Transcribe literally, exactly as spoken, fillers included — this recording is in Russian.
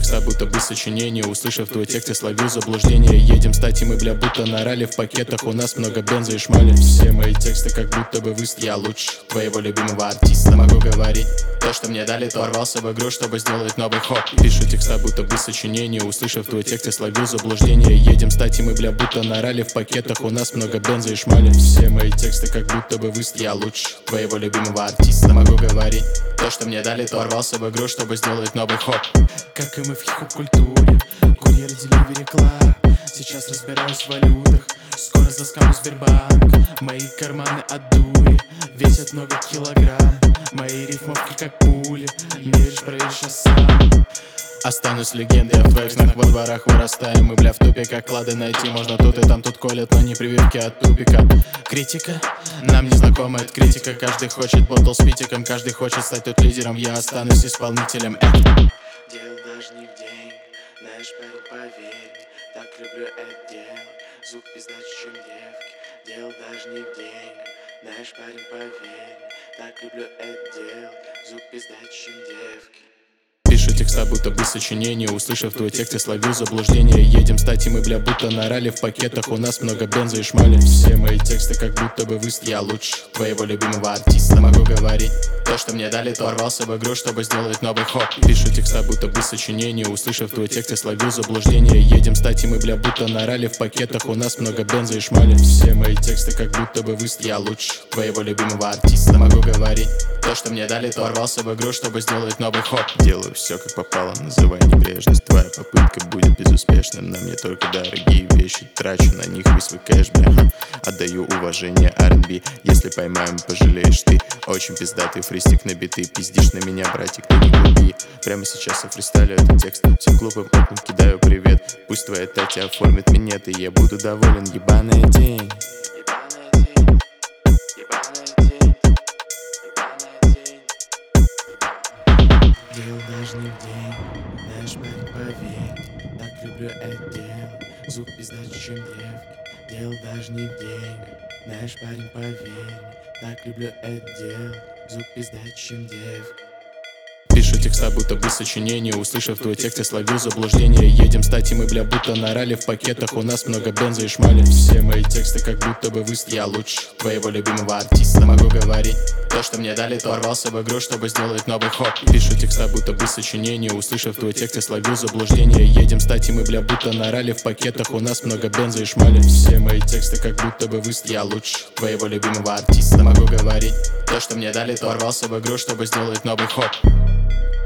текста, будто бы сочинение. Услышав твой текст, я словил заблуждение. Едем стать, и мы, бля, будто нарали. В пакетах у нас много бенза и шмали. Все мои тексты как будто бы выст. Я лучше твоего любимого артиста. Могу говорить то, что мне дали, то ворвался в игру, чтобы сделать новый хоп. Пишу текста, будто бы сочинение. Услышав твой текст, я словил заблуждение. Едем стать, и мы, бля, будто нарали. В пакетах у нас много бенза и шмали. Все мои тексты как будто бы выст. Я лучше твоего любимого артиста. Могу говорить то, что мне дали, то ворвался в игру, чтобы сделать новый хоп. Как и мы в хип-хоп-культуре, курьер, деливери, клаб. Сейчас разбираюсь в валютах, скоро заскамлю Сбербанк. Мои карманы от дури весят много килограмм. Мои рифмовки как пули, не веришь, проверишь, я сам. Останусь легендой, а в твоих снах во дворах вырастаем. Мы, бля, в тупе, как клады найти можно тут и там, тут колят, но не прививки от тупика. Критика? Нам не знакома эта критика. Каждый хочет ботл с питиком, каждый хочет стать тут лидером. Я останусь исполнителем. Дело даже не в деньгах, знаешь, парень, поверь, так люблю это дело. Звук пиздаче, чем девки. Дело даже не в деньгах, знаешь, парень, поверь, так люблю это дело. Звук пиздаче, чем девки. Пишу текста, будто бы сочинение. Услышав твой текст, я словил заблуждение. Едем стать, и мы, бля, будто нарали. В пакетах у нас много бенза и шмали. Все мои тексты как будто бы выст. Я лучше твоего любимого артиста. Могу говорить то, что мне дали, то ворвался в игру, чтобы сделать новый хоп. Пишу текста, будто бы сочинение. Услышав твой текст, я словил заблуждение. Едем стать, и мы, бля, будто нарали. В пакетах у нас много бенза и шмали. Все мои тексты как будто бы выст. Я лучше твоего любимого артиста. Могу говорить то, что мне дали, то ворвался в игру, чтобы сделать новый хоп. Делаю все как попало, называй небрежность. Твоя попытка будет безуспешным. На мне только дорогие вещи, трачу на них весь свой кэш, бля. Отдаю уважение ар энд би. Если поймаем, пожалеешь ты. Очень пиздатый фристик на биты. Пиздишь на меня, братик, ты не глупи. Прямо сейчас я фристайлю этот текст. Всем глупым окнам кидаю привет. Пусть твоя тати оформит минеты, я буду доволен, ебаная день. Дело даже не в деньгах, знаешь, парень, поверь, так люблю это дело. Звук пиздаче, чем девки. Дело даже не в деньгах, знаешь, парень, поверь, так люблю это дело. Звук пиздаче, чем девки. Пишу текста, будто бы сочинение. Услышав твой текст, я словил заблуждение. Едем стать, и мы, бля, будто нарали. В пакетах у нас много бенза и шмали. Все мои тексты как будто бы выст. Я лучше твоего любимого артиста. Могу говорить то, что мне дали, то ворвался в игру, чтобы сделать новый хоп. Пишу текста, будто бы сочинение. Услышав твой текст, я словил заблуждение. Едем стать, и мы, бля, будто нарали. В пакетах у нас много бенза и шмали. Все мои тексты как будто бы выст. Я лучше твоего любимого артиста. Могу говорить то, что мне дали, то ворвался в игру, чтобы сделать новый хоп.